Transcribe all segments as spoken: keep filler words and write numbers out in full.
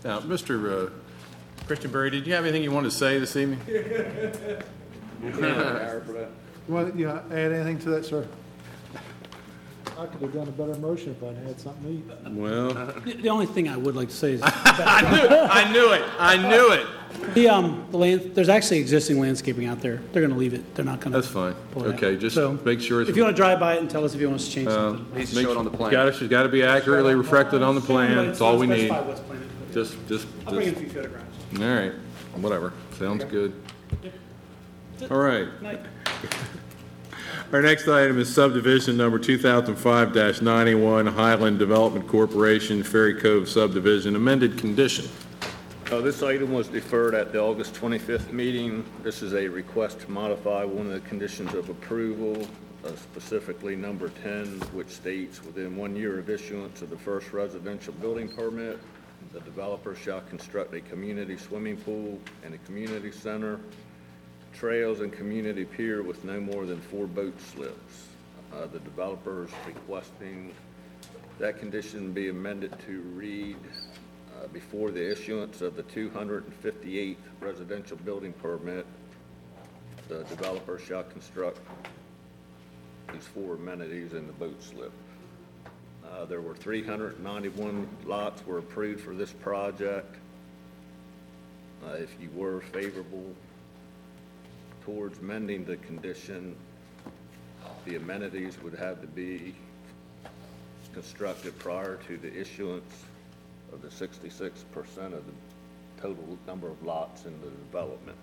Now, Mister Uh, Christian Berry, did you have anything you wanted to say this evening? Well, you know, add anything to that, sir? I could have done a better motion if I'd had something to eat. Well, The the only thing I would like to say is I knew, I knew it. I knew it. the, um, the land, there's actually existing landscaping out there. They're gonna leave it. They're not gonna. That's fine. pull it out. Okay, just So, make sure it's. If you wanna drive by it and tell us if you want us to change something. Needs to Make show it sure- on the plan. Got it, it's got to be accurately reflected on the plan. But That's all we need. specify what's planted. Just, just, I'll bring in a just, few photographs. all right, whatever. Sounds good. All right. Night. Our next item is subdivision number two thousand five dash ninety-one, Highland Development Corporation, Ferry Cove subdivision, amended condition. Uh, This item was deferred at the August twenty-fifth meeting. This is a request to modify one of the conditions of approval, uh, specifically number ten, which states, within one year of issuance of the first residential building permit, the developer shall construct a community swimming pool and a community center, trails, and community pier with no more than four boat slips. Uh, The developer is requesting that condition be amended to read, uh, before the issuance of the two hundred fifty-eighth residential building permit, the developer shall construct these four amenities in the boat slip. Uh, There were three hundred ninety-one lots were approved for this project. Uh, If you were favorable towards amending the condition, the amenities would have to be constructed prior to the issuance of the sixty-six percent of the total number of lots in the development.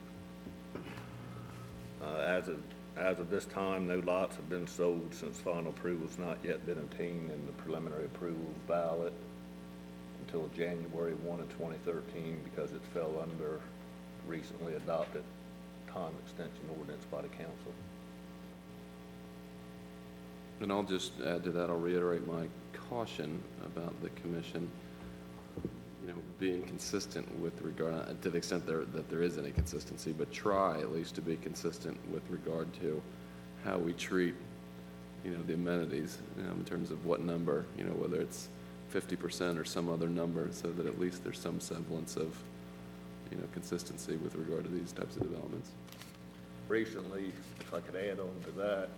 Uh, As of, as of this time, no lots have been sold since final approval has not yet been obtained and the preliminary approval is valid until January first of twenty thirteen because it fell under recently adopted time extension ordinance by the council. And I'll just add to that, I'll reiterate my caution about the commission, you know, being consistent with regard, to the extent there, that there is any consistency, but try at least to be consistent with regard to how we treat, you know, the amenities, you know, in terms of what number, you know, whether it's fifty percent or some other number, so that at least there's some semblance of, you know, consistency with regard to these types of developments. Recently, if I could add on to that,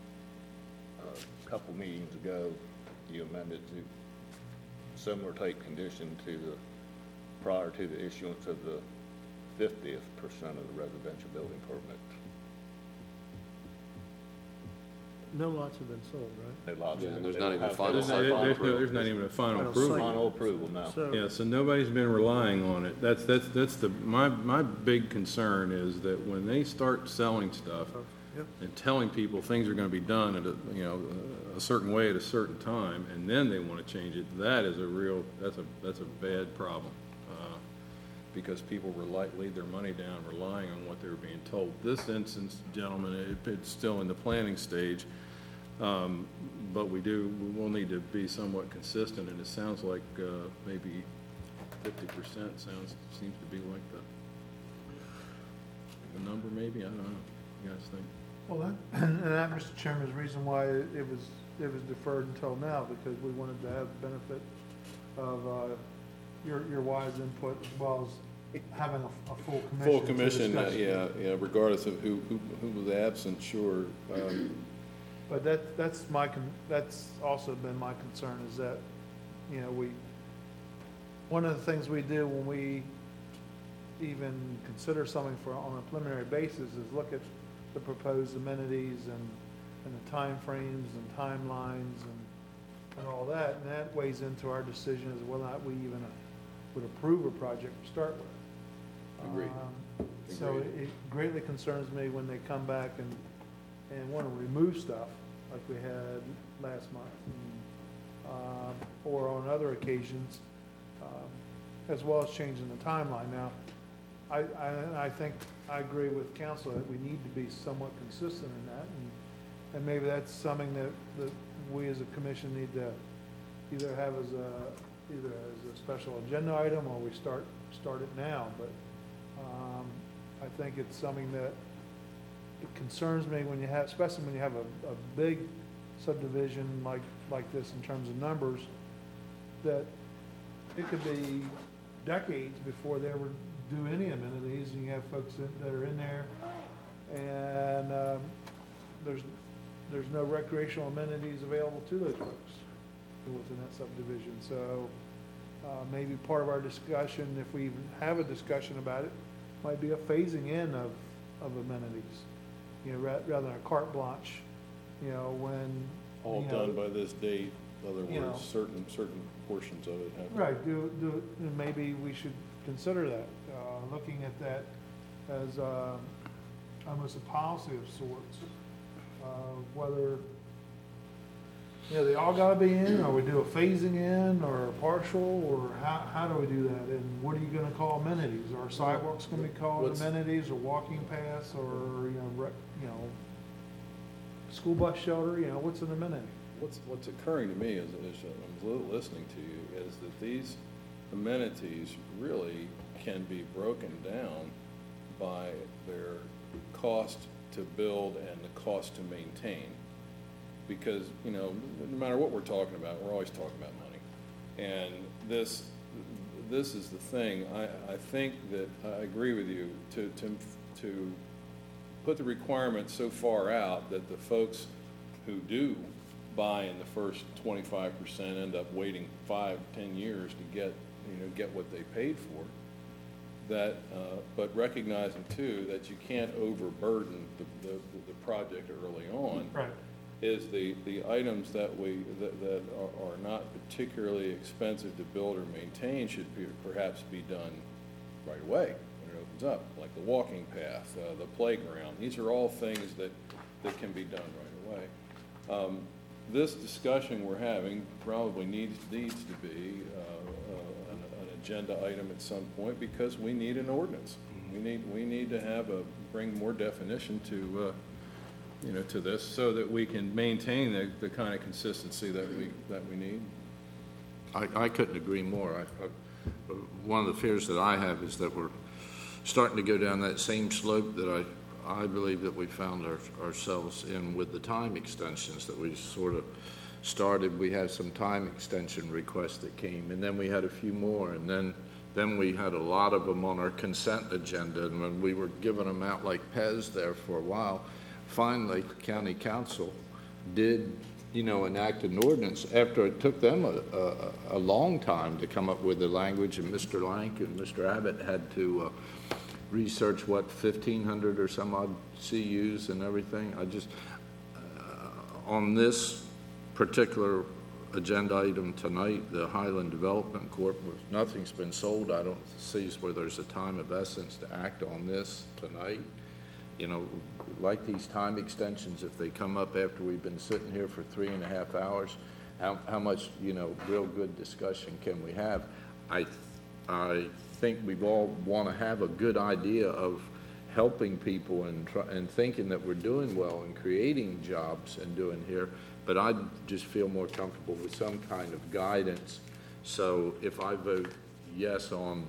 a couple meetings ago, you amended to similar type condition to the, prior to the issuance of the fiftieth percent of the residential building permit. No lots have been sold, right? No lots. Yeah, and there's they not don't even have- final they There's don't not, have there's final no- there's not approval. even a final Final approval. Final approval now. So, Yeah, so nobody's been relying on it. That's, that's, that's the, my, my big concern is that when they start selling stuff Yep. and telling people things are gonna be done at a, you know, a certain way at a certain time, and then they wanna change it, that is a real, that's a, that's a bad problem. uh, Because people rely, lay their money down relying on what they were being told. This instance, gentlemen, it, it's still in the planning stage. Um, But we do, we will need to be somewhat consistent, and it sounds like uh, maybe fifty percent sounds, seems to be like the, the number maybe, I don't know, you guys think? well, that, and that, Mister Chairman, is the reason why it was, it was deferred until now, because we wanted to have the benefit of, uh, your, your wise input as well as having a, a full commission. Full to commission, uh, discuss it. yeah, yeah, regardless of who, who, who was absent, sure. Um, But that, that's my, con- that's also been my concern is that, you know, we, one of the things we do when we even consider something for, on a preliminary basis is look at the proposed amenities and, and the timeframes and timelines and, and all that, and that weighs into our decision as whether or not we even would approve a project to start with. Agreed. Um, So it it greatly concerns me when they come back and, and want to remove stuff like we had last month, and, um, or on other occasions, um, as well as changing the timeline. Now, I, I, I think, I agree with council that we need to be somewhat consistent in that, and, and maybe that's something that, that we as a commission need to either have as a, either as a special agenda item, or we start, start it now, but, um, I think it's something that it concerns me when you have, especially when you have a, a big subdivision like, like this in terms of numbers, that it could be decades before they ever do any amenities, and you have folks that that are in there, and um, there's, there's no recreational amenities available to those folks within that subdivision. So uh, maybe part of our discussion, if we even have a discussion about it, might be a phasing in of, of amenities, you know, ra- rather than a carte blanche, you know, when. All you know, done by this date, in other you know. words, certain, certain portions of it have. to- Right, do, do, and maybe we should consider that, uh, looking at that as, um, almost a policy of sorts. Uh, whether, you know, they all gotta be in, or we do a phasing in, or a partial, or how, how do we do that? And what are you gonna call amenities? Are sidewalks gonna be called What's- amenities, or walking paths, or, you know, rec, you know, school bus shelter, you know, what's an amenity? What's, what's occurring to me is, is I'm a little listening to you, is that these amenities really can be broken down by their cost to build and the cost to maintain. Because, you know, no matter what we're talking about, we're always talking about money. And this, this is the thing, I, I think that, I agree with you, to, to, to put the requirement so far out that the folks who do buy in the first twenty-five percent end up waiting five, ten years to get, you know, get what they paid for. That, uh, but recognizing too that you can't overburden the, the, the project early on. Right. Is the, the items that we, that, that are, are not particularly expensive to build or maintain should be, perhaps be done right away when it opens up, like the walking path, uh, the playground. These are all things that, that can be done right away. Um, this discussion we're having probably needs, needs to be, uh, uh, an, an agenda item at some point, because we need an ordinance. We need, we need to have a, bring more definition to, uh, you know, to this, so that we can maintain the, the kind of consistency that we, that we need. I, I couldn't agree more. I, I, one of the fears that I have is that we're starting to go down that same slope that I, I believe that we found our, ourselves in with the time extensions that we sort of started. We had some time extension requests that came, and then we had a few more, and then then we had a lot of them on our consent agenda, and when we were giving them out like Pez there for a while, finally, county council did, you know, enact an ordinance after it took them a, a, a long time to come up with the language, and Mister Lank and Mister Abbott had to uh, research, what, fifteen hundred or some odd C Us and everything. I just, uh, on this particular agenda item tonight, the Highland Development Corp, nothing's been sold. I don't see where there's a time of essence to act on this tonight. You know, like these time extensions, if they come up after we've been sitting here for three and a half hours, how, how much, you know, real good discussion can we have? I, I think we all want to have a good idea of helping people and, try, and thinking that we're doing well and creating jobs and doing here, but I just feel more comfortable with some kind of guidance. So if I vote yes on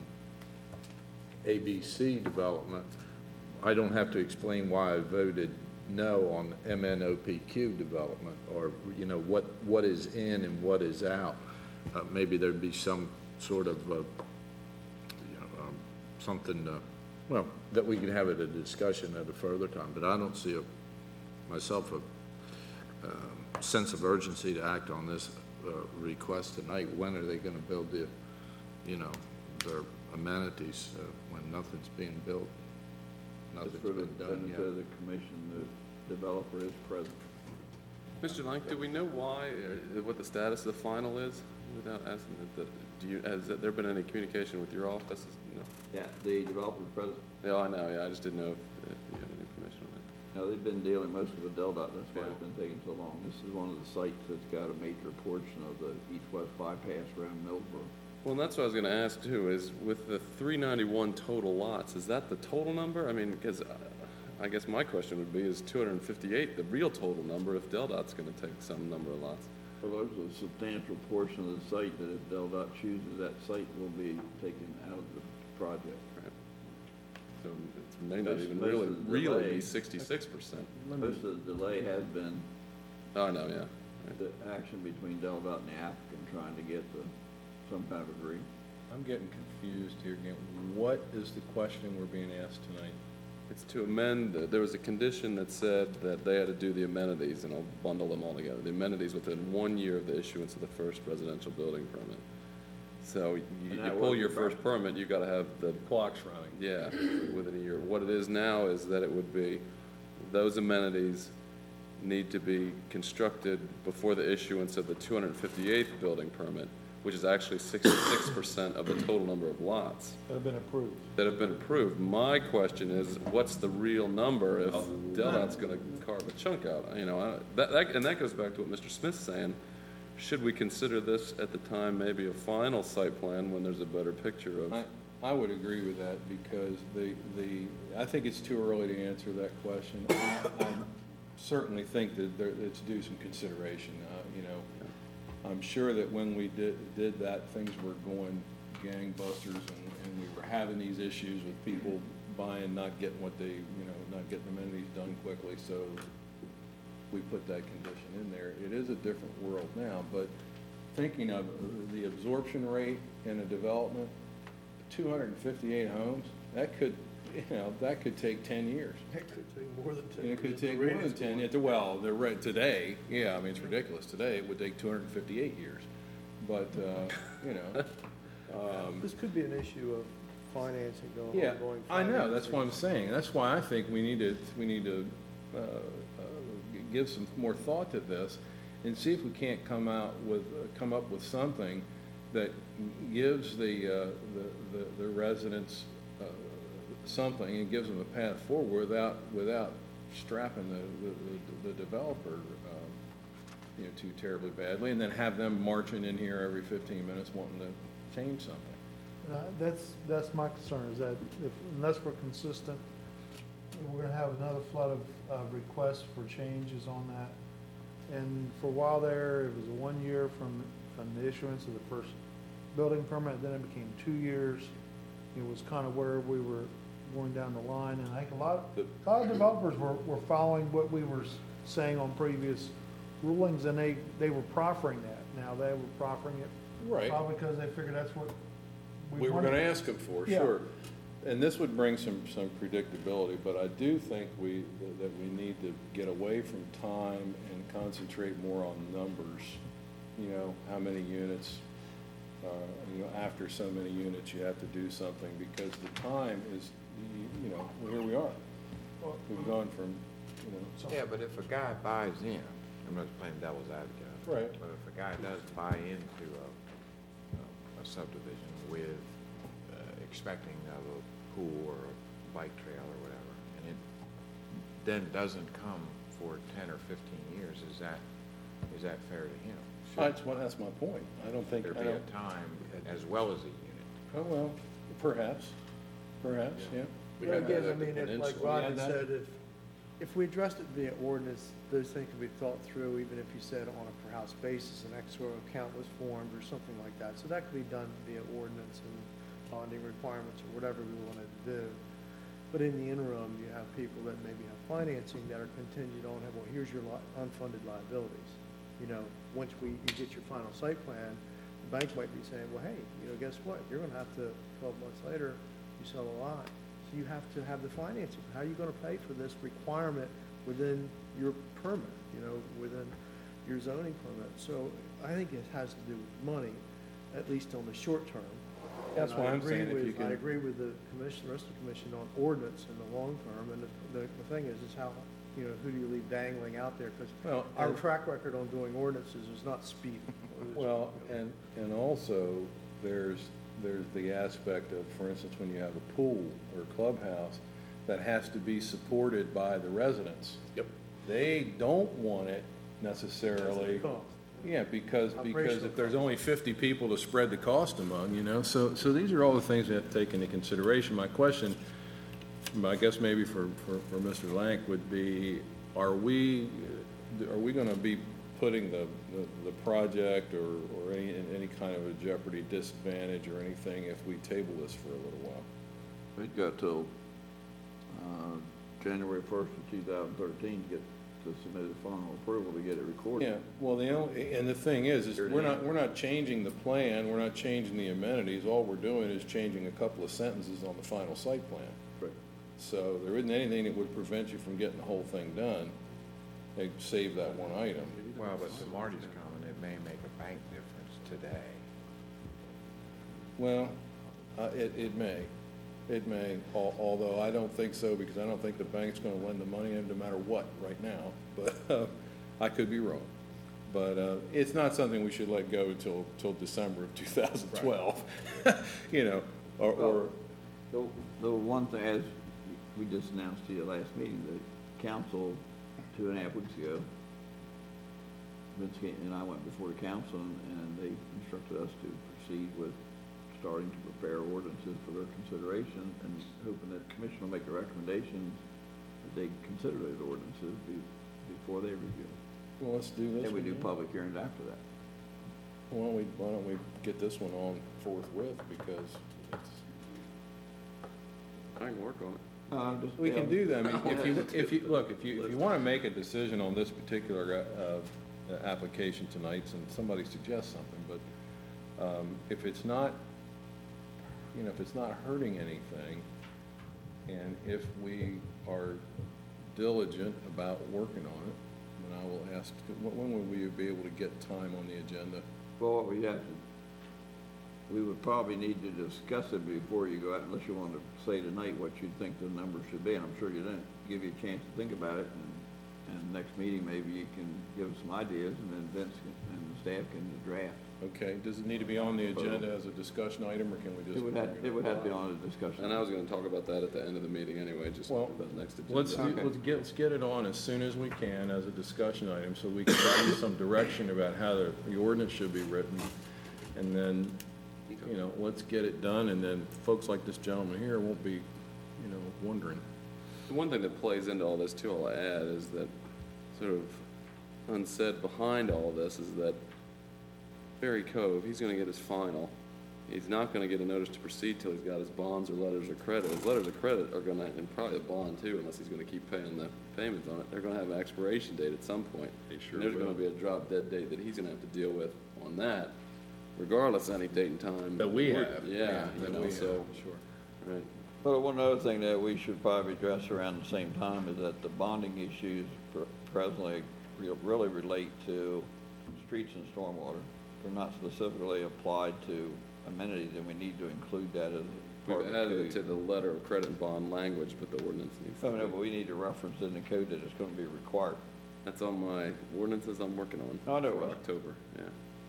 A B C development, I don't have to explain why I voted no on M N O P Q development, or, you know, what, what is in and what is out. Uh, maybe there'd be some sort of, uh, you know, um, something, uh, well, that we can have at a discussion at a further time, but I don't see a, myself a uh, sense of urgency to act on this uh, request tonight. When are they going to build the, you know, their amenities uh, when nothing's being built? Just Nothing's for the been done benefit of yet. the commission, the developer is present. Mister Lank, do we know why, uh, what the status of the final is, without asking, that the, do you, has there been any communication with your office? No. Yeah, the developer is present. Yeah, I know, yeah, I just didn't know if, if you had any information on that. No, they've been dealing most of the DelDOT, that's why Yeah. it's been taking so long. This is one of the sites that's got a major portion of the east-west bypass around Millsboro. Well, and that's what I was gonna ask too, is with the three ninety-one total lots, is that the total number? I mean, because uh, I guess my question would be, is two hundred fifty-eight the real total number if DelDOT's gonna take some number of lots? Well, there's a substantial portion of the site that if DelDOT chooses, that site will be taken out of the project. Right. So it may not Most- even most really, of the really be delay- sixty-six percent. Most of the delay has been Oh, no, yeah. Right. the action between DelDOT and the applicant trying to get the, some kind of agreement. I I'm getting confused here again. What is the question we're being asked tonight? It's to amend, the- there was a condition that said that they had to do the amenities, and I'll bundle them all together. The amenities within one year of the issuance of the first residential building permit. So you, And you that pull was your the first permit, you gotta have the, Clock's running. yeah, within a year. What it is now is that it would be, those amenities need to be constructed before the issuance of the two hundred fifty-eighth building permit, which is actually sixty-six percent of the total number of lots That have been approved. that have been approved. My question is, what's the real number if Delot's gonna carve a chunk out? You know, I- that, that, and that goes back to what Mister Smith's saying. Should we consider this at the time, maybe a final site plan when there's a better picture of? I, I would agree with that because the, the, I think it's too early to answer that question. I I certainly think that there, it's due some consideration, uh, you know. I'm sure that when we did, did that, things were going gangbusters and, and we were having these issues with people buying, not getting what they, you know, not getting amenities done quickly, so we put that condition in there. It is a different world now, but thinking of the absorption rate in a development, two hundred fifty-eight homes, that could, you know, that could take ten years. It could take more than ten. It could take more than ten, it- well, they're right, today, yeah, I mean, it's ridiculous. Today, it would take two hundred fifty-eight years. But, uh, you know, um, This could be an issue of financing going, yeah, ongoing I know, financing. that's what I'm saying. That's why I think we need to, we need to, uh, uh, give some more thought to this and see if we can't come out with, uh, come up with something that gives the, uh, the, the- the residents, uh, something and gives them a path forward without, without strapping the, the, the developer, um, you know, too terribly badly, and then have them marching in here every fifteen minutes wanting to change something. Uh, That's, that's my concern, is that if, unless we're consistent, we're gonna have another flood of, uh requests for changes on that. And for a while there, it was a one year from, from the issuance of the first building permit, then it became two years. It was kind of where we were going down the line, and I think a lot, a lot of developers were, were following what we were s- saying on previous rulings, and they, they were proffering that. Now, they were proffering it Right. probably because they figured that's what we We were wanted. gonna ask them for, Yeah. sure. And this would bring some, some predictability, but I do think we, that we need to get away from time and concentrate more on numbers. You know, how many units, uh, you know, after so many units, you have to do something, because the time is, you- you know, well, here we are. We've gone from, you know. Yeah, but if a guy buys in, I'm not playing devil's advocate. Right. But if a guy does buy into a, a subdivision with, uh, expecting of a pool or a bike trail or whatever, and it then doesn't come for ten or fifteen years, is that, is that fair to him? Should That's what, that's my point. I don't think, there I be a don't, time as well as a unit? oh, well, perhaps, perhaps, yeah. We But had that again, I at the mean, if, like peninsula. Rodney that. said, if, if we addressed it via ordinance, those things could be thought through, even if you said on a per house basis, an escrow account was formed or something like that. So that could be done via ordinance and bonding requirements or whatever we wanted to do. But in the interim, you have people that maybe have financing that are contingent on, well, here's your li- unfunded liabilities. You know, once we, you get your final site plan, the bank might be saying, well, hey, you know, guess what? You're gonna have to, twelve months later, you sell a lot. So you have to have the financing. How are you gonna pay for this requirement within your permit, you know, within your zoning permit? So I think it has to do with money, at least on the short term. That's And why I I'm agree saying if with- you can- I agree with the commission, the rest of the commission on ordinance in the long term, and the, the, the thing is, is how, you know, who do you leave dangling out there? Because Well, our and- track record on doing ordinances is not speed. Well, and, and also, there's, there's the aspect of, for instance, when you have a pool or clubhouse, that has to be supported by the residents. Yep. They don't want it necessarily. Cost. Yeah, because, because Operational if there's only fifty people to spread the cost among, you know, so, so these are all the things we have to take into consideration. My question, I guess maybe for, for, for Mister Lank would be, are we, are we gonna be putting the, the, the project or, or any, in any kind of a jeopardy, disadvantage or anything if we table this for a little while? We've got till, uh, January first of two thousand thirteen to get to submit a final approval to get it recorded. Yeah, well, the only, and the thing is, is we're not, we're not changing the plan, we're not changing the amenities, all we're doing is changing a couple of sentences on the final site plan. Right. So there isn't anything that would prevent you from getting the whole thing done, they save that one item. Well, but to Marty's comment, it may make a bank difference today. Well, uh, it, it may, it may, al- although I don't think so, because I don't think the bank's gonna lend the money in no matter what right now, but, uh, I could be wrong. But, uh, it's not something we should let go until, till December of two thousand twelve, you know, or, or, The, the one thing, as we just announced to you last meeting, the council, two and a half weeks ago, Vince and I went before the council, and, and they instructed us to proceed with starting to prepare ordinances for their consideration, and hoping that the commission will make a recommendation that they consider those ordinances be, before they review. well, let's do this. And we do one. public hearings after that. Why don't we, why don't we get this one on forthwith, because it's, I can work on it. Uh, just, we yeah. can do that. I mean, if you, if you, look, if you, if you wanna make a decision on this particular, uh, uh, application tonight, and somebody suggests something, but, um, if it's not, you know, if it's not hurting anything, and if we are diligent about working on it, then I will ask, when when will we be able to get time on the agenda? Well, what we have to, we would probably need to discuss it before you go out, unless you want to say tonight what you think the numbers should be, and I'm sure you didn't, give you a chance to think about it, and, and next meeting, maybe you can give us some ideas, and then Vince can- and the staff can draft. Okay, does it need to be on the agenda as a discussion item, or can we just? It would have, it would have to be on the discussion. And I was gonna talk about that at the end of the meeting anyway, just Well, about the next agenda. Let's, do- Okay. let's get, let's get it on as soon as we can as a discussion item, so we can give you some direction about how the, the ordinance should be written. And then, you know, let's get it done, and then folks like this gentleman here won't be, you know, wondering. The one thing that plays into all this too, I'll add, is that sort of unsaid behind all this is that Barry Cove, he's gonna get his final. He's not gonna get a notice to proceed till he's got his bonds or letters of credit. His letters of credit are gonna, and probably a bond too, unless he's gonna keep paying the payments on it, they're gonna have an expiration date at some point. They sure And there's will. gonna be a drop dead date that he's gonna have to deal with on that, regardless of any date and time. That we We're- have. Yeah, you that know, we have, so, Sure. right. But one other thing that we should probably address around the same time is that the bonding issues pr- presently re- really relate to streets and stormwater. They're not specifically applied to amenities, and we need to include that as a part We've of the added it to code. the letter of credit and bond language, but the ordinance needs I to know, be. but we need to reference in the code that it's gonna be required. That's on my ordinances I'm working on. I know, for right. October, yeah.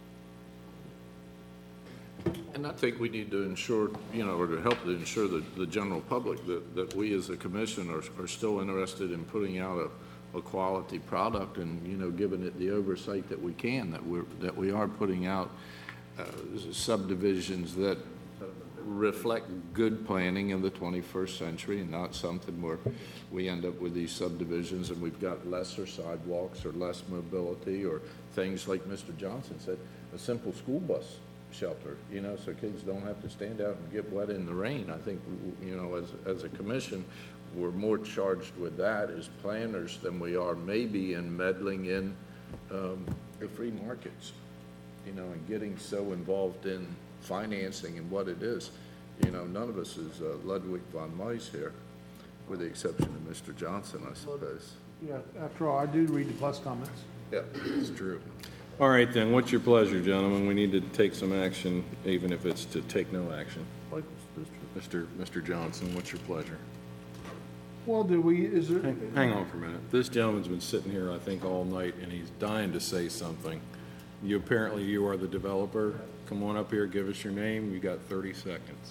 And I think we need to ensure, you know, or to help to ensure the, the general public that, that we as a commission are, are still interested in putting out a, a quality product and, you know, giving it the oversight that we can, that we're, that we are putting out uh, subdivisions that reflect good planning in the twenty-first century, and not something where we end up with these subdivisions and we've got lesser sidewalks or less mobility, or things like Mister Johnson said, a simple school bus shelter, you know, so kids don't have to stand out and get wet in the rain. I think, you know, as, as a commission, we're more charged with that as planners than we are maybe in meddling in um, the free markets, you know, and getting so involved in financing and what it is. You know, none of us is uh, Ludwig von Mises here, with the exception of Mister Johnson, I suppose. Yeah, after all, I do read the plus comments. Yeah. It's true. All right, then, what's your pleasure, gentlemen? We need to take some action, even if it's to take no action. Like, this- Mister Mister Johnson, what's your pleasure? Well, do we, is there? Hang hang on for a minute. This gentleman's been sitting here, I think, all night, and he's dying to say something. You, apparently you are the developer. Come on up here, give us your name. You got thirty seconds.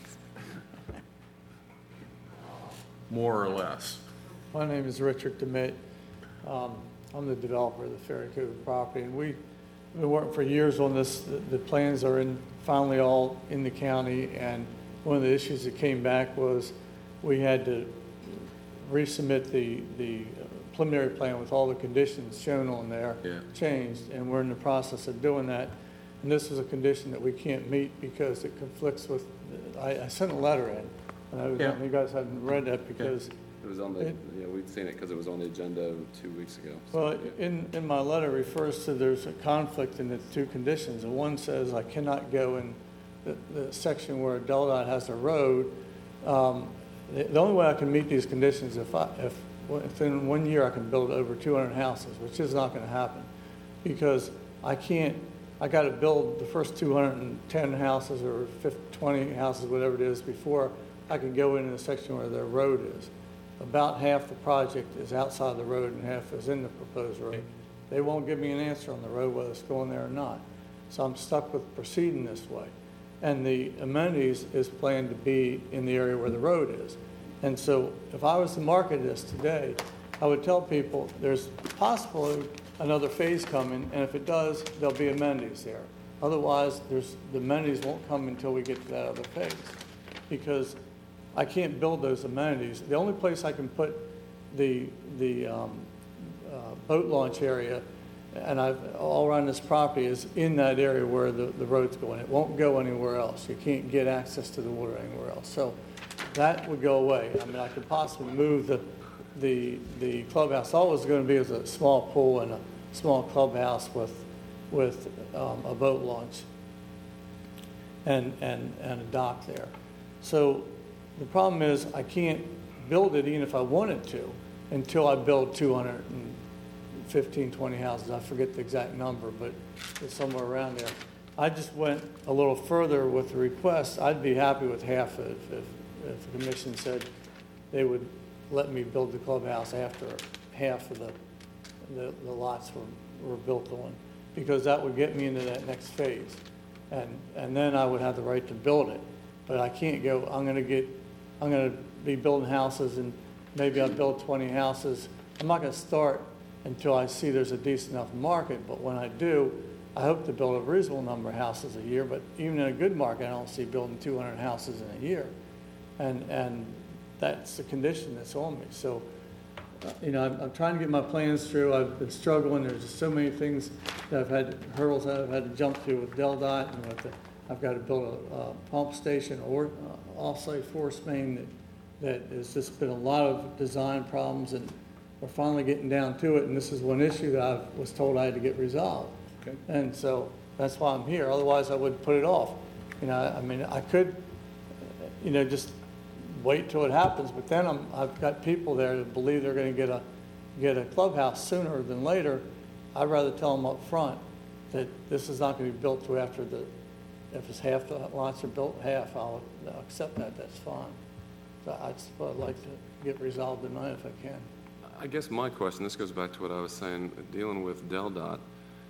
More or less. My name is Richard Demett. Um, I'm the developer of the Ferry Cove property, and we've been working for years on this. The, the plans are in, finally all in the county, and one of the issues that came back was we had to resubmit the, the preliminary plan with all the conditions shown on there, Yeah. changed, and we're in the process of doing that. And this is a condition that we can't meet because it conflicts with, I, I sent a letter in, and I was, Yeah. you guys hadn't read that because It was on the, It- yeah, we'd seen it because it was on the agenda two weeks ago. So, Well, yeah. in, in my letter refers to there's a conflict in the two conditions. And one says I cannot go in the, the section where Del Dot has a road. Um, The the only way I can meet these conditions if I, if within one year I can build over two hundred houses, which is not going to happen. Because I can't, I got to build the first two hundred ten houses or fifty, twenty houses, whatever it is, before I can go into the section where their road is. About half the project is outside the road and half is in the proposed road. They won't give me an answer on the road whether it's going there or not. So I'm stuck with proceeding this way. And the amenities is planned to be in the area where the road is. And so if I was to market this today, I would tell people there's possibly another phase coming, and if it does, there'll be amenities there. Otherwise, there's, the amenities won't come until we get to that other phase. Because I can't build those amenities. The only place I can put the, the um, uh, boat launch area, and I've, all around this property, is in that area where the, the road's going. It won't go anywhere else. You can't get access to the water anywhere else. So that would go away. I mean, I could possibly move the, the, the clubhouse. All it was going to be is a small pool and a small clubhouse with, with um, a boat launch and, and, and a dock there. So the problem is I can't build it even if I wanted to until I build two hundred fifteen, twenty houses. I forget the exact number, but it's somewhere around there. I just went a little further with the request. I'd be happy with half if, if, if the commission said they would let me build the clubhouse after half of the, the, the lots were, were built on, because that would get me into that next phase. And, and then I would have the right to build it. But I can't go, I'm gonna get, I'm gonna be building houses, and maybe I'll build twenty houses. I'm not gonna start until I see there's a decent enough market, but when I do, I hope to build a reasonable number of houses a year, but even in a good market, I don't see building two hundred houses in a year. And, and that's the condition that's on me. So, uh, you know, I'm, I'm trying to get my plans through. I've been struggling. There's just so many things that I've had, hurdles that I've had to jump through with Del Dot, and with the, I've got to build a, a pump station or uh, off-site force main that, that has just been a lot of design problems, and we're finally getting down to it, and this is one issue that I was told I had to get resolved. Okay. And so that's why I'm here. Otherwise, I would put it off. You know, I mean, I could, you know, just wait till it happens, but then I'm, I've got people there that believe they're going to get a get a clubhouse sooner than later. I'd rather tell them up front that this is not going to be built till after the, if it's half the lots are built, half, I'll, I'll accept that. That's fine. So that's what I'd like to get resolved tonight if I can. I guess my question, this goes back to what I was saying, dealing with Del Dot.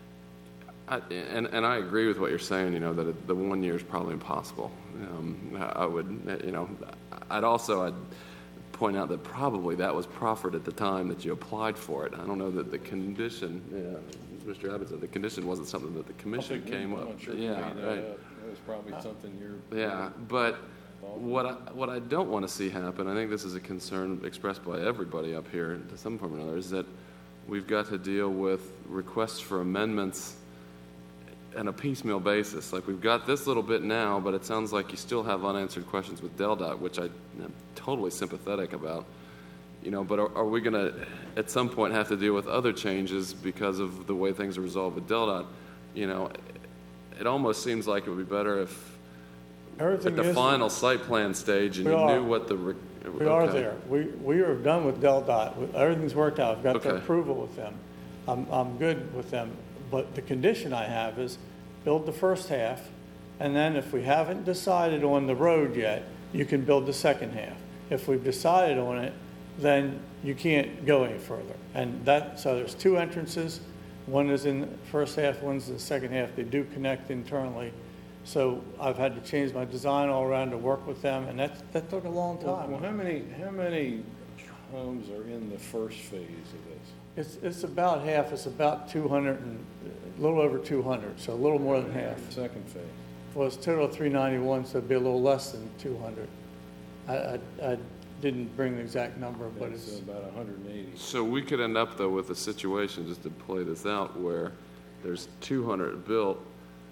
I, and, and I agree with what you're saying, you know, that it, the one year is probably impossible. Um, I would, you know, I'd also, I'd point out that probably that was proffered at the time that you applied for it. I don't know that the condition, yeah, Mister Abbott said, the condition wasn't something that the commission came I'm up. not sure who Yeah, made that right. up. That was probably something you're. Yeah, but what I, what I don't want to see happen, I think this is a concern expressed by everybody up here to some form or another, is that we've got to deal with requests for amendments on a piecemeal basis. Like, we've got this little bit now, but it sounds like you still have unanswered questions with Del Dot, which I am totally sympathetic about. You know, but are, are we going to, at some point, have to deal with other changes because of the way things are resolved with Del Dot? You know, it almost seems like it would be better if Everything at the is- final site plan stage and We you are. knew what the... Re- We are okay. there. We, we are done with Del Dot. Everything's worked out. I've got the Okay. approval with them. I'm, I'm good with them. But the condition I have is build the first half, and then if we haven't decided on the road yet, you can build the second half. If we've decided on it, then you can't go any further. And that, so there's two entrances. One is in the first half, one's in the second half. They do connect internally. So I've had to change my design all around to work with them, and that, that took a long Well, time. well, how many, how many homes are in the first phase of this? It's, it's about half, it's about two hundred and, a little over two hundred, so a little more than half. Second phase. Well, it's total of three ninety-one, so it'd be a little less than two hundred. I, I, I didn't bring the exact number, but It's it's, about hundred and eighty. So we could end up, though, with a situation, just to play this out, where there's two hundred built,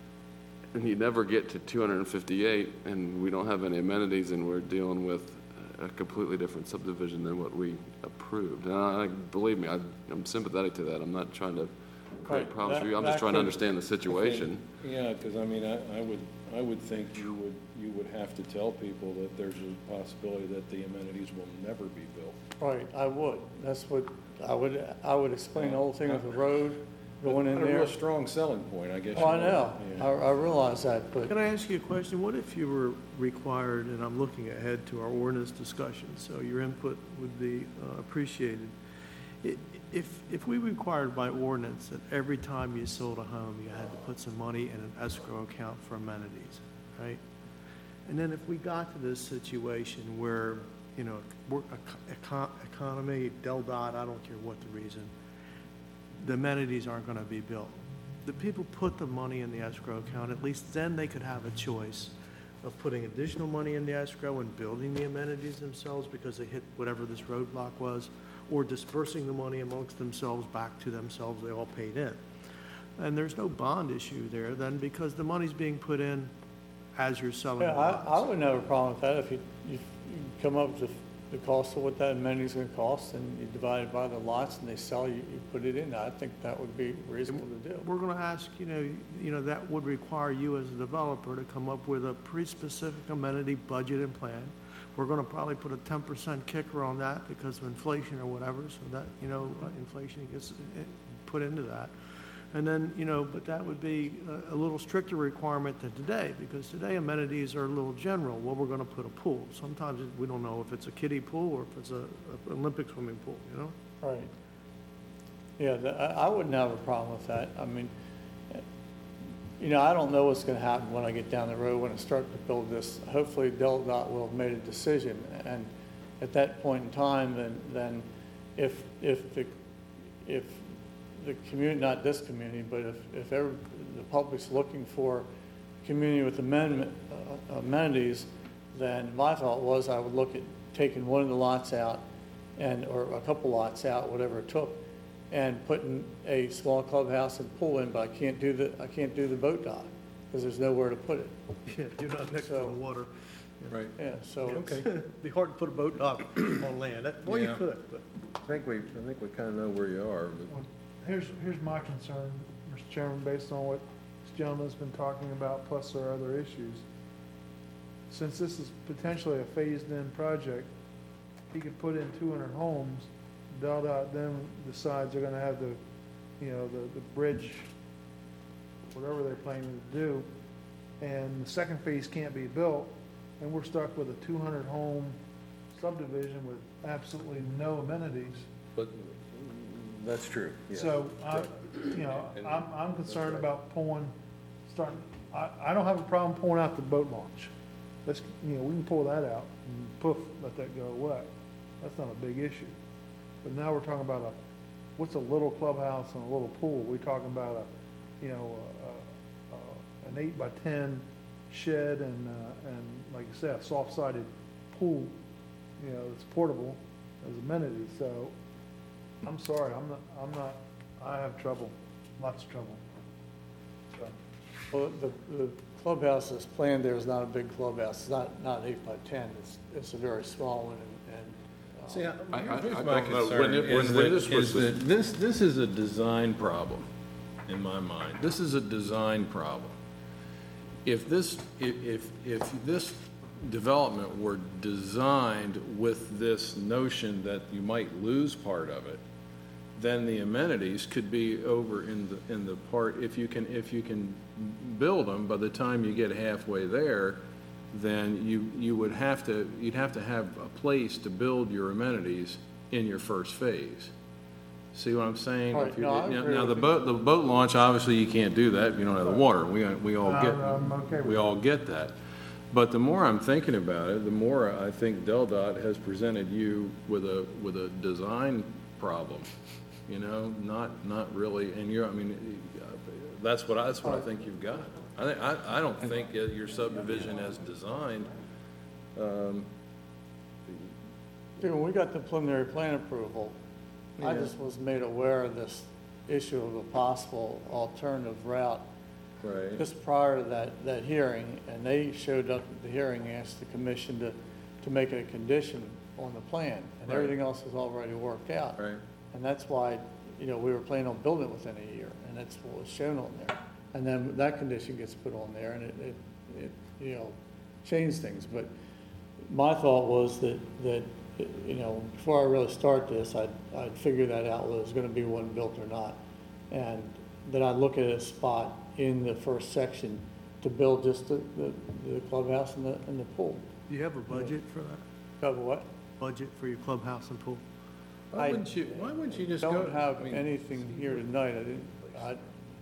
and you never get to two hundred fifty-eight, and we don't have any amenities, and we're dealing with a completely different subdivision than what we approved. And I, believe me, I, I'm sympathetic to that. I'm not trying to create Right, problems for that- you. I'm that just trying to could- understand the situation. Yeah, because I mean, I, I would, I would think you would, you would have to tell people that there's a possibility that the amenities will never be built. Right, I would. That's what, I would, I would explain the whole thing with the road going in Not a there. real strong selling point, I guess. Oh, I you know. Yeah. I, I realize that, but Can I ask you a question? What if you were required, and I'm looking ahead to our ordinance discussion, so your input would be uh, appreciated. I- If, if we required by ordinance that every time you sold a home, you had to put some money in an escrow account for amenities, right? And then if we got to this situation where, you know, we're, econ- economy, Del Dot, I don't care what the reason, the amenities aren't gonna be built. The people put the money in the escrow account, at least then they could have a choice of putting additional money in the escrow and building the amenities themselves because they hit whatever this roadblock was, or dispersing the money amongst themselves back to themselves, they all paid in. And there's no bond issue there then because the money's being put in as you're selling yeah, the I, lots. I wouldn't have a problem with that if you, you you come up with the, the cost of what that amenity's gonna cost and you divide it by the lots and they sell, you, you put it in. I think that would be reasonable to do. We're gonna ask, you know, you know, that would require you as a developer to come up with a pretty specific amenity budget and plan. We're gonna probably put a ten percent kicker on that because of inflation or whatever, so that, you know, uh, inflation gets uh, put into that. And then, you know, but that would be a, a little stricter requirement than today, because today amenities are a little general. Well, we're gonna put a pool. Sometimes it- we don't know if it's a kiddie pool or if it's a, a Olympic swimming pool, you know? Right. Yeah, the- I, I wouldn't have a problem with that. I mean, you know, I don't know what's gonna happen when I get down the road, when I start to build this. Hopefully, Del Dot will have made a decision, and at that point in time, then, then if, if the, if the community, not this community, but if, if ever, the public's looking for a community with amendment, uh, amenities, then my thought was I would look at taking one of the lots out and, or a couple lots out, whatever it took, and putting a small clubhouse and pool in, but I can't do the, I can't do the boat dock, because there's nowhere to put it. Yeah, you're not next to the water. Right. Yeah, so, Okay. Be hard to put a boat dock on land. That- Well, you Yeah. could, but. I think we, I think we kind of know where you are, but. Well, Here's, here's my concern, Mister Chairman, based on what this gentleman's been talking about, plus our other issues. Since this is potentially a phased-in project, he could put in two hundred homes, Del Dot then decides they're gonna have the, you know, the, the bridge, whatever they're planning to do, and the second phase can't be built, and we're stuck with a two hundred home subdivision with absolutely no amenities. But that's true. yeah. So, I, you know, I'm, I'm concerned about pulling, starting, I, I don't have a problem pulling out the boat launch. Let's, you know, we can pull that out and poof, let that go away. That's not a big issue. But now we're talking about a, what's a little clubhouse and a little pool? We're talking about a, you know, a, a, an eight by ten shed and, uh, and like I said, a soft-sided pool, you know, it's portable as amenities, so I'm sorry, I'm not, I'm not, I have trouble, lots of trouble. So, well, the, the clubhouse that's planned there is not a big clubhouse. It's not, not eight by ten. It's, it's a very small one, and, and, uh, See, I- I- I- here's I my don't know. concern, When it- when- is when that- this was is the- that this, this is a design problem, in my mind. This is a design problem. If this, if, if, if this development were designed with this notion that you might lose part of it, then the amenities could be over in the, in the part, if you can, if you can build them, by the time you get halfway there, then you, you would have to, you'd have to have a place to build your amenities in your first phase. See what I'm saying? Right, If you- no, I now- agree Now, with the you. boat, the boat launch, obviously you can't do that, if you don't have the water, we, we all get, I'm okay with we all get that. But the more I'm thinking about it, the more I think Del Dot has presented you with a, with a design problem, you know, not, not really, and you're, I mean, that's what I, that's what I think you've got. I think, I, I don't think uh, your subdivision as designed, um, dude, when we got the preliminary plan approval, I Yeah. just was made aware of this issue of a possible alternative route right, just prior to that, that hearing, and they showed up at the hearing, asked the commission to, to make it a condition on the plan, and Right. everything else is already worked out. Right. And that's why, you know, we were planning on building it within a year, and that's what was shown on there. And then that condition gets put on there, and it, it, it, you know, changed things. But my thought was that, that, you know, before I really start this, I'd, I'd figure that out, whether there's gonna be one built or not. And then I'd look at a spot in the first section to build just the, the, the clubhouse and the, and the pool. Do you have a budget for that? Cover what? Budget for your clubhouse and pool? Why I wouldn't you, why wouldn't you just go? Don't have I mean, anything here tonight, I didn't, I,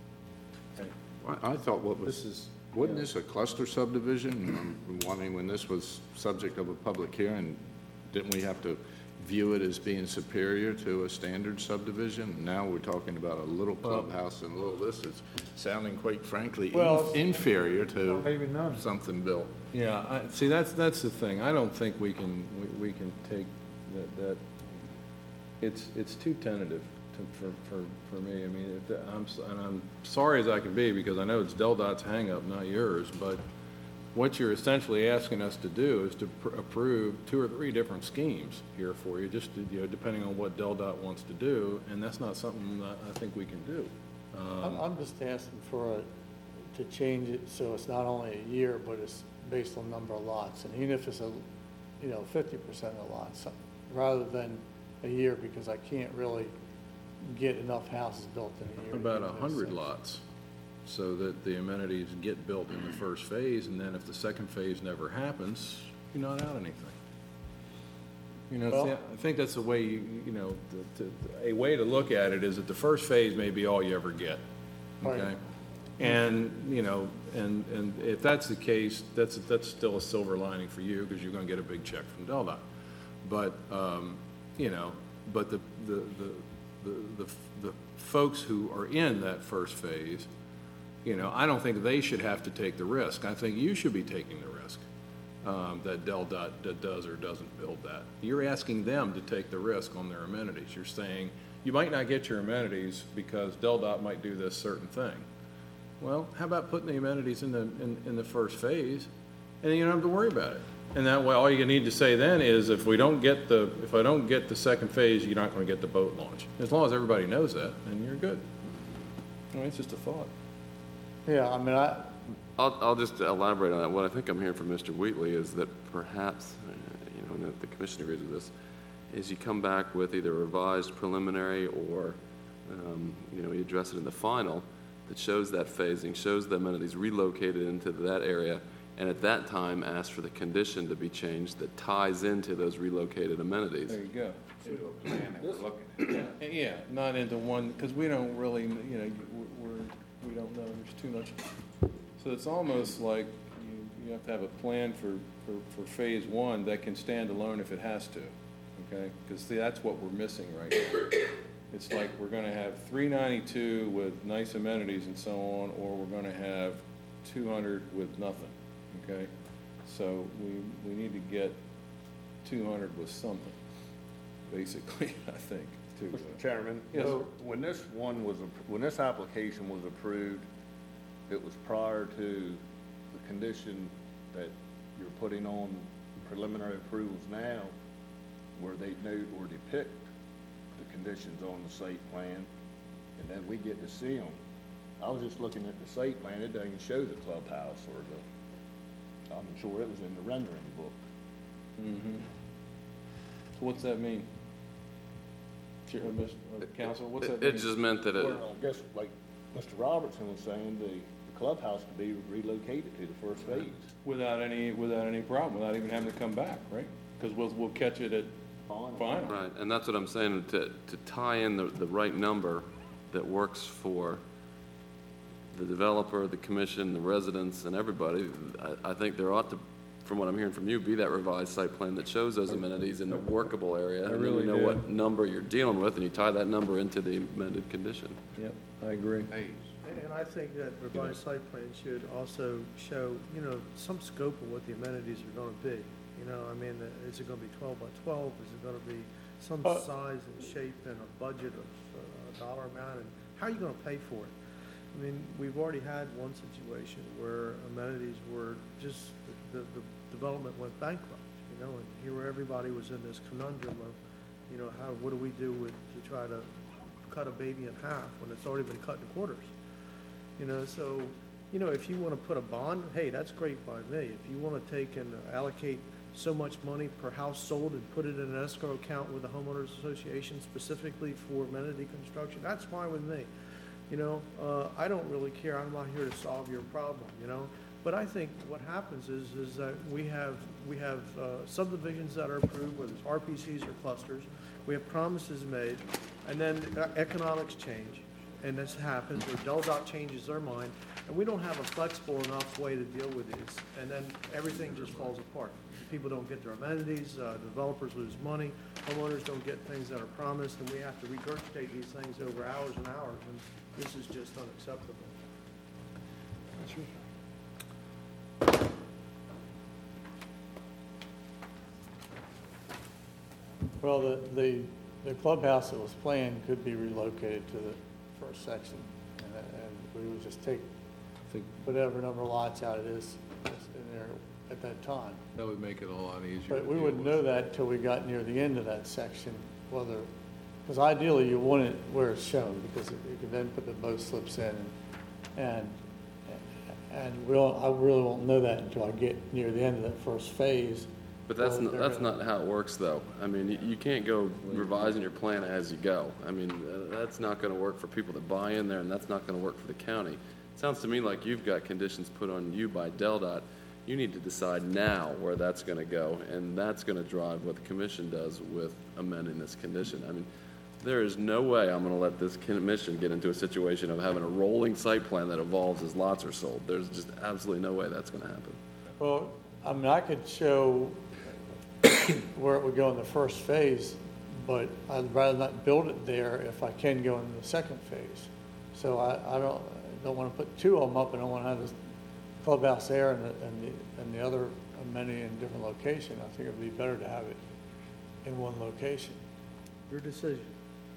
I, I thought what This was, is, wasn't this a cluster subdivision? Um, I mean, when this was subject of a public hearing, didn't we have to view it as being superior to a standard subdivision? Now we're talking about a little clubhouse and a little, this is sounding quite frankly Well, in- inferior to Maybe none. something built. yeah, I, see, that's, that's the thing. I don't think we can, we, we can take that, that, it's, it's too tentative to, for, for, for me. I mean, if, the- I'm, s- and I'm sorry as I can be, because I know it's Del Dot's hangup, not yours, but what you're essentially asking us to do is to pr- approve two or three different schemes here for you, just, to, you know, depending on what Del Dot wants to do, and that's not something that I think we can do. I'm, I'm just asking for a, to change it so it's not only a year, but it's based on number of lots. And even if it's a, you know, fifty percent of the lots, rather than a year, because I can't really get enough houses built in a year. About to a do those hundred things. lots, so that the amenities get built in the first phase, and then if the second phase never happens, you're not out anything. You know, Well- see, I think that's the way you, you know, the- the- a way to look at it is that the first phase may be all you ever get, Right. okay? And, you know, and, and if that's the case, that's, that's still a silver lining for you, because you're gonna get a big check from Del Dot. But, um, you know, but the, the, the, the, the the folks who are in that first phase, you know, I don't think they should have to take the risk. I think you should be taking the risk, um, that Del Dot that does or doesn't build that. You're asking them to take the risk on their amenities. You're saying, you might not get your amenities because Del Dot might do this certain thing. Well, how about putting the amenities in the, in, in the first phase, and then you don't have to worry about it. And that way, all you need to say then is, if we don't get the, if I don't get the second phase, you're not gonna get the boat launch. As long as everybody knows that, then you're good. I mean, it's just a thought. Yeah, I mean, I, I'll, I'll just elaborate on that. What I think I'm hearing from Mister Wheatley is that perhaps, uh, you know, and that the commission agrees with this, is you come back with either a revised preliminary or, um, you know, you address it in the final that shows that phasing, shows the amenities relocated into that area, and at that time ask for the condition to be changed that ties into those relocated amenities. There you go. Into a plan that we're looking at. Yeah, not into one, because we don't really, you know, we're, we're- we don't know, there's too much. So it's almost like you, you have to have a plan for, for, for phase one that can stand alone if it has to, okay? Because see, that's what we're missing right now. It's like we're gonna have three ninety-two with nice amenities and so on, or we're gonna have two hundred with nothing, okay? So we, we need to get two hundred with something, basically, I think, too. Mister Chairman, Yes. so when this one was, ap- when this application was approved, it was prior to the condition that you're putting on preliminary approvals now, where they note or depict the conditions on the site plan, and then we get to see them. I was just looking at the site plan, it doesn't show the clubhouse or the, I'm sure it was in the rendering book. Mm-hmm. So what's that mean? Chair, uh, Mister uh, Counsel, what's that It mean? it just meant that it, Well, I guess, like Mister Robertson was saying, the the clubhouse could be relocated to the first phase. Without any, without any problem, without even having to come back, right? Because we'll, we'll catch it at final. right, and that's what I'm saying, to, to tie in the, the right number that works for the developer, the commission, the residents, and everybody, I, I think there ought to, from what I'm hearing from you, be that revised site plan that shows those amenities in the workable area. I And then really you know do. what number you're dealing with, and you tie that number into the amended condition. Yep, I agree. Phase. And I think that revised site plan should also show, you know, some scope of what the amenities are gonna be. You know, I mean, uh, is it gonna be twelve by twelve? Is it gonna be some Uh, size and shape and a budget of uh, a dollar amount? And how are you gonna pay for it? I mean, we've already had one situation where amenities were just, the, the development went bankrupt. you know, and here everybody was in this conundrum of, you know, how, what do we do with, to try to cut a baby in half when it's already been cut in quarters? You know, so, you know, if you want to put a bond, hey, that's great by me. If you want to take and allocate so much money per house sold and put it in an escrow account with the homeowners association specifically for amenity construction, that's fine with me. You know, uh, I don't really care. I'm not here to solve your problem, you know? But I think what happens is, is that we have, we have uh, subdivisions that are approved, whether it's R P Cs or clusters. We have promises made, and then economics change, and this happens, or Del Dot changes their mind, and we don't have a flexible enough way to deal with these, and then everything just falls apart. People don't get their amenities, uh, developers lose money, homeowners don't get things that are promised, and we have to regurgitate these things over hours and hours, and this is just unacceptable. Well, the, the, the clubhouse that was planned could be relocated to the first section, and, that- and we would just take whatever number of lots out it is that's in there at that time. That would make it a lot easier. But to we deal wouldn't with. know that till we got near the end of that section, whether, because ideally you want it where it's shown, because you can then put the bow slips in, and, and we'll, I really won't know that until I get near the end of that first phase. But that's, Well, not they're that's gonna- not how it works, though. I mean, you, you can't go revising your plan as you go. I mean, uh, that's not gonna work for people that buy in there, and that's not gonna work for the county. Sounds to me like you've got conditions put on you by Del Dot. You need to decide now where that's gonna go, and that's gonna drive what the commission does with amending this condition. I mean, there is no way I'm gonna let this commission get into a situation of having a rolling site plan that evolves as lots are sold. There's just absolutely no way that's gonna happen. Well, I mean, I could show where it would go in the first phase, but I'd rather not build it there if I can go in the second phase. So I, I don't, I don't want to put two of them up, and I want to have this clubhouse there and the, and the, and the other amenity in a different location. I think it'd be better to have it in one location. Your decision.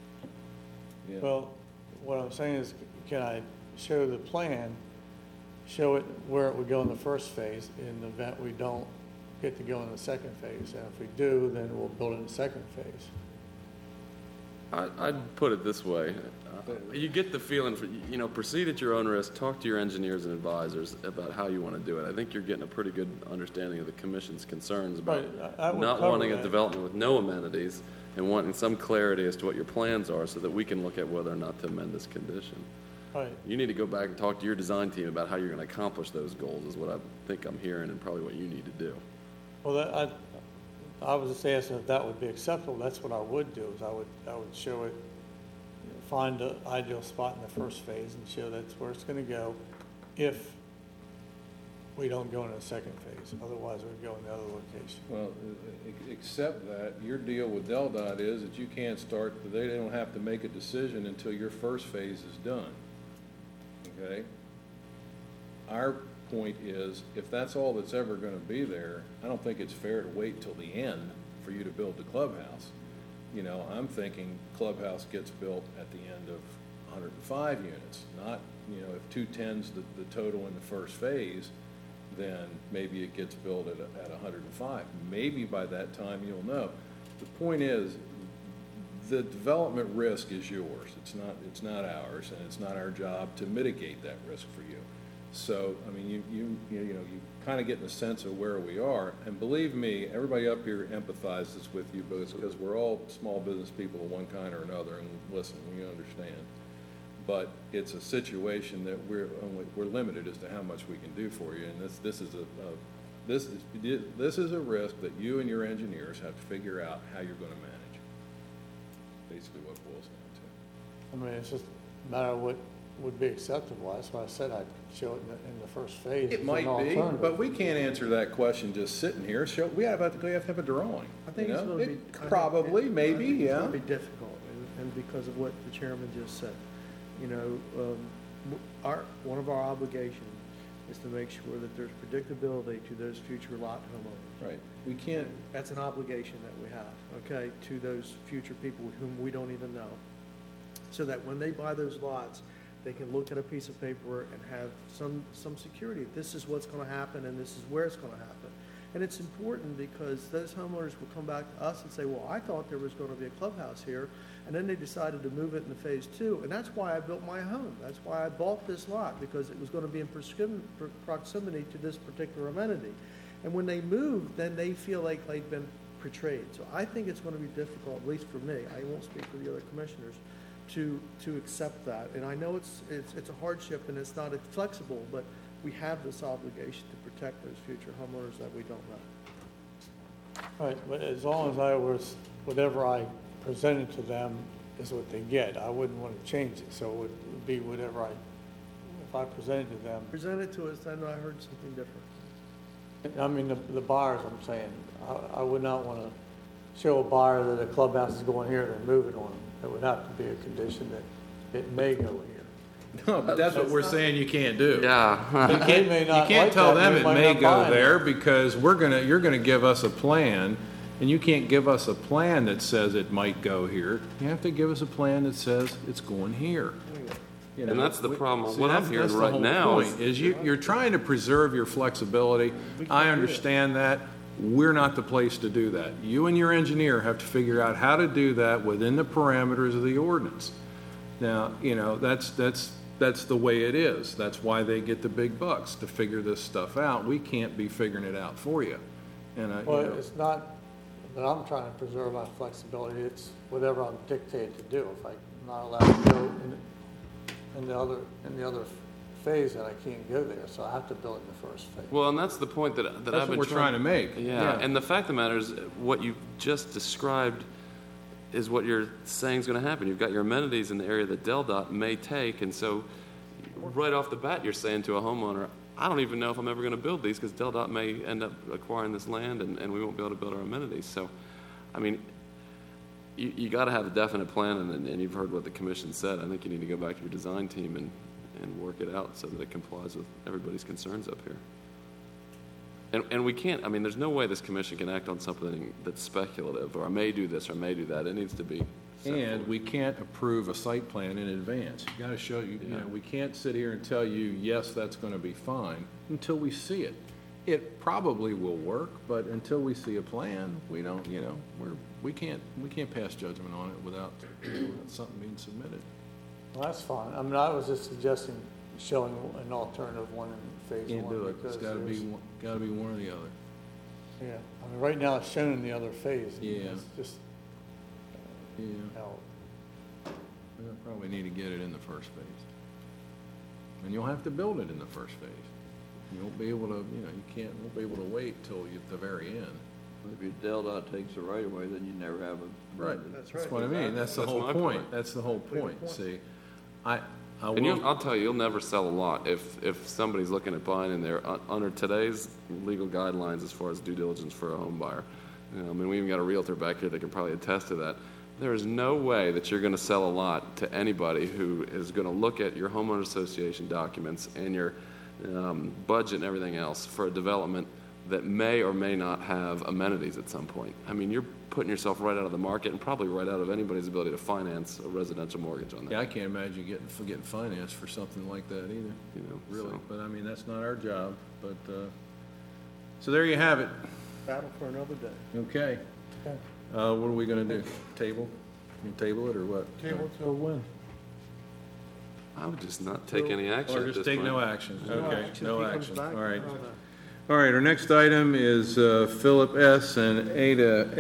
Yeah. Well, what I'm saying is, can I show the plan, show it where it would go in the first phase, in the event we don't get to go in the second phase? And if we do, then we'll build in the second phase. I, I'd put it this way. Uh, You get the feeling, for, you know, proceed at your own risk, talk to your engineers and advisors about how you want to do it. I think you're getting a pretty good understanding of the commission's concerns about Right, I- I would not cover wanting a that. development with no amenities and wanting some clarity as to what your plans are so that we can look at whether or not to amend this condition. Right. You need to go back and talk to your design team about how you're going to accomplish those goals is what I think I'm hearing and probably what you need to do. Well, that, I, I was just asking if that would be acceptable. That's what I would do, is I would, I would show it, you know, find the ideal spot in the first phase and show that's where it's gonna go if we don't go into the second phase. Otherwise, we'd go in the other location. Well, e- e- except that, your deal with Del Dot is that you can't start, they don't have to make a decision until your first phase is done. Okay? Our point is, if that's all that's ever gonna be there, I don't think it's fair to wait till the end for you to build the clubhouse. You know, I'm thinking clubhouse gets built at the end of one hundred five units, not, you know, if two ten's the, the total in the first phase, then maybe it gets built at, a- at one hundred five. Maybe by that time you'll know. The point is, the development risk is yours. It's not, it's not ours, and it's not our job to mitigate that risk for you. So, I mean, you, you, you know, you kind of get in a sense of where we are, and believe me, everybody up here empathizes with you, both because we're all small business people of one kind or another, and listen, we understand. But it's a situation that we're only, we're limited as to how much we can do for you, and this, this is a, a this is, this is a risk that you and your engineers have to figure out how you're gonna manage. Basically what it boils down to. I mean, it's just a matter of what would be acceptable. That's why I said I'd show it in the, in the first phase. It as might an be, alternative. but we can't answer that question just sitting here. Show, we have, to- we have to have a drawing. I think you it's know? gonna be. It- I think Probably, it- maybe, I think It's yeah. gonna be difficult, and, and because of what the chairman just said. You know, um, w- our, one of our obligations is to make sure that there's predictability to those future lot homeowners. Right. We can't, That's an obligation that we have, okay, to those future people with whom we don't even know. So that when they buy those lots, they can look at a piece of paper and have some, some security. This is what's gonna happen and this is where it's gonna happen. And it's important because those homeowners will come back to us and say, well, I thought there was going to be a clubhouse here, and then they decided to move it into phase two, and that's why I built my home. That's why I bought this lot, because it was going to be in prescrim- pr- proximity to this particular amenity. And when they move, then they feel like they've been portrayed. So I think it's going to be difficult, at least for me, I won't speak for the other commissioners, to, to accept that. And I know it's, it's, it's a hardship and it's not flexible, but we have this obligation to protect those future homeowners that we don't know. Right, but as long as I was, whatever I presented to them is what they get. I wouldn't want to change it, so it would be whatever I, if I presented to them. Present it to us, then I heard something different. I mean, the, the buyers, I'm saying, I, I would not want to show a buyer that a clubhouse is going here, then move it on them. It would have to be a condition that it may go here. No, but that's what we're saying you can't do. Yeah. You They can't, may you not can't like tell that, them they it might may not go buy it. there because we're gonna, you're gonna give us a plan, and you can't give us a plan that says it might go here. You have to give us a plan that says it's going here. You And know, that's the we- problem. see, What I'm that's- hearing that's the right whole now point, is- Is you, you're trying to preserve your flexibility. I understand that. We're not the place to do that. You and your engineer have to figure out how to do that within the parameters of the ordinance. Now, you know, that's, that's, that's the way it is. That's why they get the big bucks, to figure this stuff out. We can't be figuring it out for you. And, I, you Well, know, it's not that I'm trying to preserve my flexibility, it's whatever I'm dictated to do. If I'm not allowed to go in, in the other, in the other phase, then I can't go there, so I have to build it in the first phase. Well, and that's the point that, that I've that's been what we're trying to make. Yeah, and the fact of the matter is, what you just described is what you're saying is going to happen. You've got your amenities in the area that Del Dot may take, and so right off the bat, you're saying to a homeowner, I don't even know if I'm ever going to build these because Del Dot may end up acquiring this land, and, and we won't be able to build our amenities. So, I mean, you, you got to have a definite plan, and, and you've heard what the commission said. I think you need to go back to your design team and, and work it out so that it complies with everybody's concerns up here. And, and we can't, I mean, there's no way this commission can act on something that's speculative, or I may do this, or I may do that. It needs to be set And forward. we can't approve a site plan in advance. You gotta show, you, you know, we can't sit here and tell you, yes, that's gonna be fine, until we see it. It probably will work, but until we see a plan, we don't, you know, we're, we can't, we can't pass judgment on it without, without something being submitted. Well, that's fine. I mean, I was just suggesting showing an alternative one in phase one. Can't do it, it's because gotta be, there's- one- gotta be one or the other. Yeah, I mean, right now it's shown in the other phase. and Yeah. It's just, Yeah, you know, we probably need to get it in the first phase. And you'll have to build it in the first phase. You won't be able to, you know, you can't, won't be able to wait till you, at the very end. If your Del Dot takes the right of way, then you never have a. Right, That's that's right. what I mean, that's the That's whole my point, point. that's the whole Clear point, point. see? I, I And you'll, will, I'll tell you, you'll never sell a lot if, if somebody's looking at buying in there uh, under today's legal guidelines as far as due diligence for a home buyer. You know, I mean, we even got a realtor back here that can probably attest to that. There is no way that you're going to sell a lot to anybody who is going to look at your homeowner association documents and your um, budget and everything else for a development that may or may not have amenities at some point. I mean, you're putting yourself right out of the market and probably right out of anybody's ability to finance a residential mortgage on that. yeah, I can't imagine getting, getting financed for something like that either, You know, really, so. but I mean, that's not our job, but, uh, so there you have it, Battle for another day. okay. Uh, what are we gonna do, table? You table it, or what? Table till when? I would just not take any action Or at just this take point. no action, No okay, action. no He comes action, back, all right. I don't know. All right, our next item is uh, Philip S. and Ada